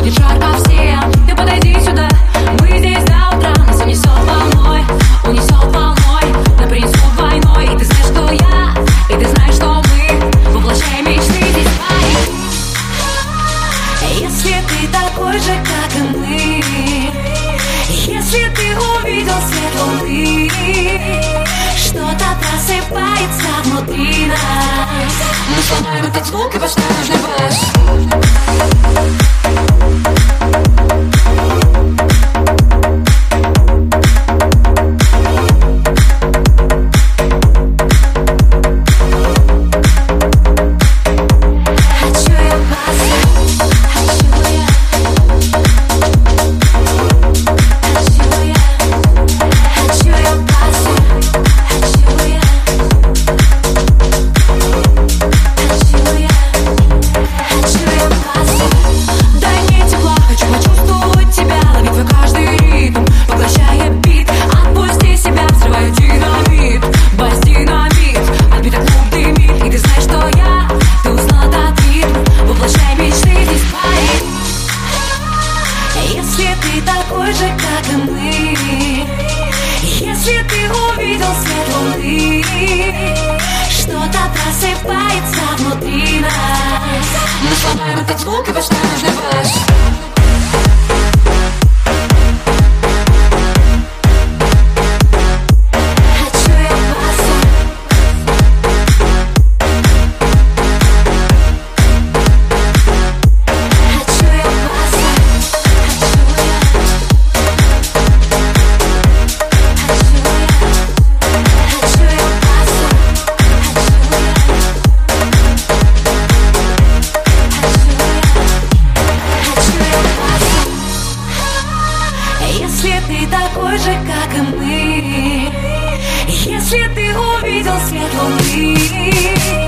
будет жарко всем. Ты подойди сюда, мы здесь до утра. Нас унесет волной, да принесут войной. И ты знаешь, что я, и ты знаешь, что мы воплощаем мечты здесь твои. Если ты такой же, как и мы, если ты увидел свет луны, что-то просыпается внутри нас. Мы сломаем этот звук и поставим нужный бас. Если ты такой же, как и мы, если ты увидел свет луны, что-то просыпается внутри нас. Мы сломаем этот звук и поставим нужный бас. Если ты такой же, как и мы, если ты увидел свет луны,